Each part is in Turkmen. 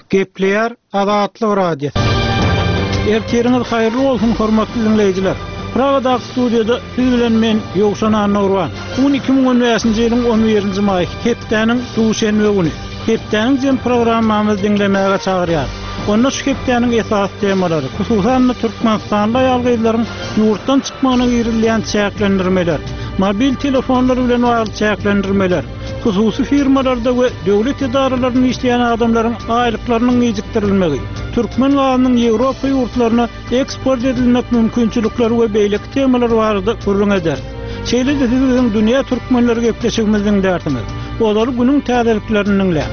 Gepleýär Azatlyk radiosu. Erteriňiz haýyrly bolsun hormatly dinleýijiler. Pragada studiýada siz bilen men Ýogşan Anurwan. 2015-nji ýylyň 11-nji maý hepdeniň duşenbe güni. Hepdeniň jem programmamyzy dinlemäge çagyrýar. Onda şu hepdeniň esas temalary, hususan Türkmenistanda ýalgyjlaryň ýurtdan çykmagyna girilýän çäklendirmeler, mobil telefonlar bilen bagly çäklendirmeler, hususy firmalarda we döwlet idaralaryny işleýän adamlaryň aýlyklarynyň ýigitdirilmegi, Türkmen galynyň Ýewropa ýurtlaryna eksport edilmek mümkinçilikleri we beýleki temalar barada gurrun eder. Şeýle de siziň dünýä türkmenleri gepleşigimiziň därtimiz. Olar günüň täzeliklerini dinle.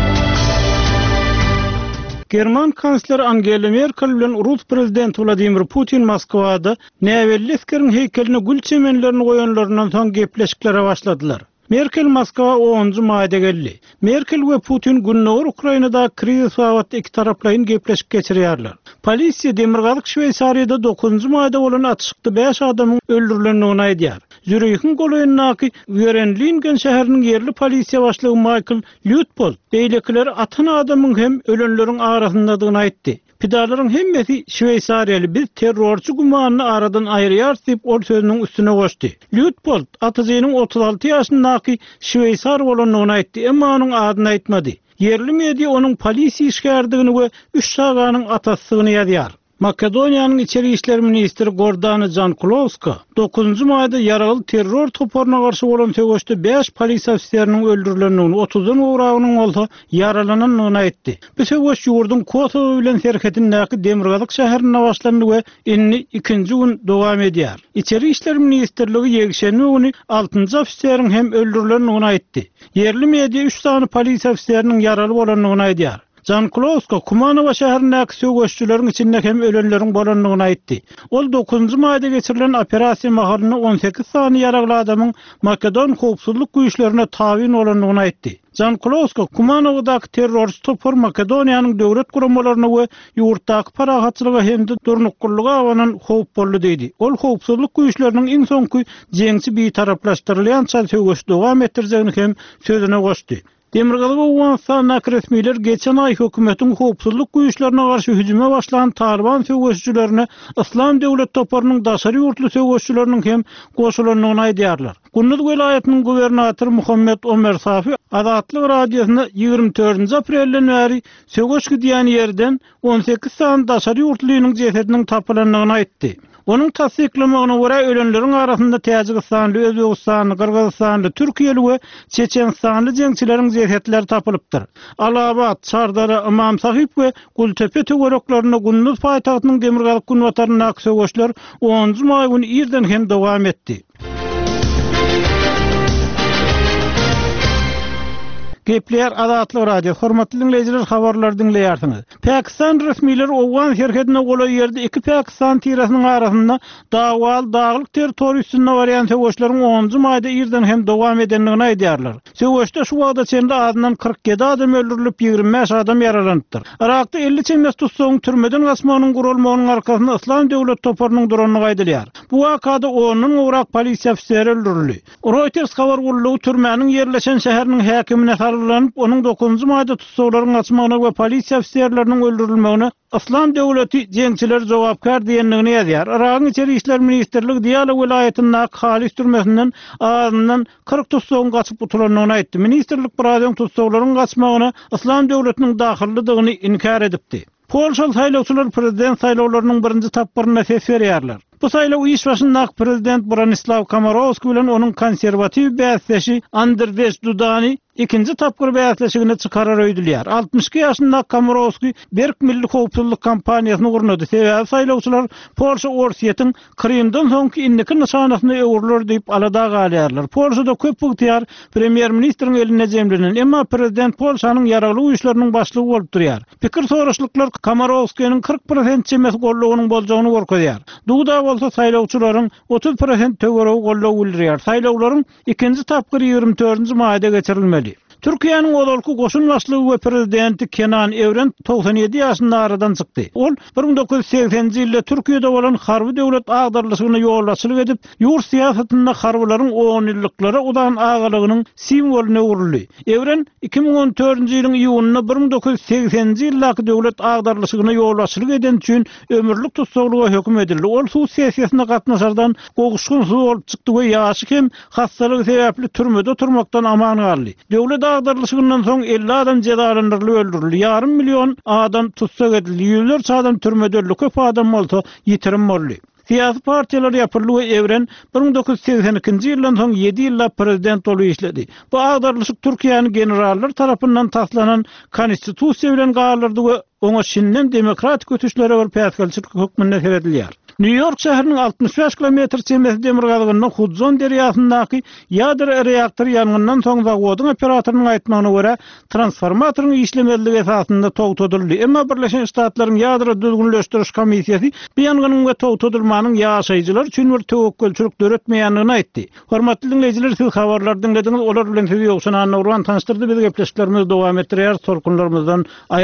German kansleri Angela Merkel bilen Rus prezidenti Vladimir Putin Moskwada Näwelleskeriň heykelini gül çemenlerini goýanlaryndan soň gepleşiklere başladylar. Merkel Moskwa 10-njy maýda geldi. Merkel we Putin günnäger Ukrainada kriz wagtynda iki taraplaryň gepleşik geçirýärler. Polisiýa Demirgazyk Şweýsariýada 9-njy maýda bolan atışykda 5 adamyň öldürilendigini aýdýar. Zürich'in golaýyndaky Wierenlingen şäheriniň yerli polisiýa başlygy Michael Lütpold beýlekiler atan adamyň hem ölenleriň arasyndadygyny aýtdy. Pidalaryň hemmesi Şweýsariýaly bir terrorçy gumanyny aradan aýrýar diýip ol sözüniň üstüne goşdy. Lütpold atyjynyň 36 ýaşyndaky Şweýsar bolanlygyny aýtdy, emma onuň adyny aýtmady. Yerli media onuň polisiýa işgärdigini we 3 saganyň atasygyny ýazýar. Makedoniýanyň içeri işler ministri Gordana Jankulowska 9-njy maýda yaraly terror toparyna garşy bolan töweşde 5 polisiýa ofisiýeriniň öldürilendigini, 30-dan uğrağynyň bolsa yaralananyny aýtdy. Bu töweş ýurdun Kosovo bilen serhedindäki Demirgazyk şäherine başlandy we inni 2-nji gün dowam edýär. İçeri işler ministrligi ýegşenme güni 6-njy ofisiýeriň hem öldürilendigini aýtdy. Yerli media 3 sany polisiýa ofisiýeriniň yaraly bolanlygyny aýdýar. Jankulowska Kumanowa şäherindäki söwüşçüleriň içinde hem ölenleriň bolanlygyny aýtdy. Ol 9-njy maýda geçirilen operasiýa mahalyny 18 sany ýaragly adamyň Makedon howpsuzlyk güýçlerine tabyn bolanlygyny aýtdy. Jankulowska Kumanowdaky terrorçy topar Makedoniýanyň döwlet guramalaryna we ýurtdaky parahatçylyga hemde durnukluga awanan howp boldy diýdi. Ol howpsuzlyk güýçleriniň iň soňky jeňsi bir taraplaşdyrylýan söwüş dowam etdirjegini hem sözüne goşdy. Demirgazyk Owensana resmiler geçen ay hökümetiň howpsuzlyk güýçlerine garşy hüjüme başlanan Taliban söwüşçülerine İslam döwlet toparynyň daşary ýurtly söwüşçüleriniň hem goşulanlygyny aýdýarlar. Günnüz welaýatynyň gubernatory Muhammed Ömer Safi Azatlyk radiosyna 24 aprelden bäri söwüş gidýän ýerden 18 san daşary ýurtlynyň jesediniň tapylandygyny aýtdy. Onun tasdiklamagyna görä ölenleriň arasynda Täjikistan, Özbegistan, Kyrgyzstan, Türkiýe we Çeçenstan jeňçileriň jesetleri tapylypdyr. Alabad, Çardara, Imam Sahip we Gultepe töwereklaryna gündüz paýtagtynyň Demirgazyk günwataryna söwüşler 10-njy maý güni ýerden hem dowam etdi. Gepleýär Azatlyk radio. Hormatly dinleýijiler, habarlar dinleýärsiňiz. Pakistan resmileri Owgan şerhetine gola ýerde iki Pakistan tirasynyň arasynda daglyk territoriýasyna barýan söwüşleriň 10-njy maýda ýerden hem dowam edenligini aýdýarlar. Söwüşde şu wagtda çende adynan 47 adam öldürilip 25 adam ýaralandyr. Irakda 50 çemmes tutsaň türmeden gasmanyň gurulmagynyň arkasynda İslam döwlet toparynyň duranlygy aýdylýar. Bu wakada onuň urak polisiýa ofisiýeri öldürildi. Reuters habar gurulugy türmäniň ýerleşen şäheriniň häkimine sarylanyp onuň 9-njy maýda tutsaglaryň açmagyna we polisiýa ofisiýerleriniň öldürilmegine İslam döwleti jeňçiler jogapkar diýenligini ýazýar. Iragyň içeri işler ministrligi Diyala welaýatynyň halis türmesinden azyndan 40 tutsagyň gaçyp gutulanlygyny aýtdy. Ministrlik biraden tutsaglaryň gaçmagyna İslam döwletiniň dahillidigini inkar edipdi. Polşa saýlawçylar prezident saýlawlarynyň birinji tapyryna ses berýärler. Bu saýlaw iş başyndaky prezident Bronislaw Komorowski bilen onuň konserwatiw bäsleşi Andrzej Dudany ikinci tapgyr bäsleşigini çykarar öýdülýär. 62 ýaşyndaky Komorowski Berk milli howpsuzlyk kampaniýasyny gurnady. Sebäbi saýlawçylar Polşa orsiýetiň Krymdan soňky indiki nişanasyny öwürler diýip alada galýarlar. Polşada köp wagtyar premier ministriň eline jemlenen, emma prezident Polşanyň ýaragly güýçleriniň başlygy bolup durýar. Pikir soraşlyklar Komorowskiň 40% çemes gollugynyň boljagyny gorkaýar. Duda bolsa saýlawçylaryň 30% töweregi gollaw bildirýär. Saýlawlaryň ikinji tapgyry 24-nji maýda geçirilmeli. Türkiýanyň odolky goşun başlygy we prezidenti Kenan Evren 97 ýaşynda aradan çykdy. Ol 1980-nji ýylda Türkiýede bolan harby döwlet agdarlyşygyna ýolbaşçylyk edip, ýurt siýasatynda harbylaryň 10 ýyllyklara udan agalygynyň simwoluny uruldy. Evren 2014-nji ýylyň iýunyna 1980-nji ýyldaky döwlet agdarlyşygyna ýolbaşçylyk eden üçin ömürlük tutsaglyga hökm edildi. Ol suw sessiýasyna gatnaşardan goguşgunsyz bolup çykdy we ýaşy hem hastalygy sebäpli türmede turmakdan aman galdy. Döwlet agdarlyşygynyň soň 50 adam cezalandyrylyp öldürildi. Yarım milyon adam tutsak edildi. Ýüzlerçe adam türmede öldü. Köp adam bolsa ýitirim boldy. Siyasi partiýalar ýapyrly we Evren 1982-nji ýyldan soň 7 ýylla prezident bolup işledi. Bu agdarlyşyk Türkiýanyň generallar tarapyndan taslanan konstitusiýa bilen gaýrlady we oňa şinden demokratik ötüşlere bir päsgelçilik hökmüne seredilýär. New York şäheriniň 65 kilometr çembesi demir galgynyň Hudson deriýasyndaky ýadyr reaktor ýangyndan soň zawodyň operatorynyň aýtmagyna görä transformatoryň işlemeligi esasynda togtadyldy. Emma Birleşen Ştatlaryň ýadyr düzgünleşdiriş komissiýasy bu ýanganyň we togtadylmanyň ýaşaýjylar üçin bir tewekkelçilik döretmeýändigini aýtdy. Hormatly dinleýijiler, siz habarlar dinlediňiz, olar bilen sizi ýokşan Anna Urban tanıştyrdy. Biz gepleşiklerimiz dowam etdirýär. Sorkunlarymyzdan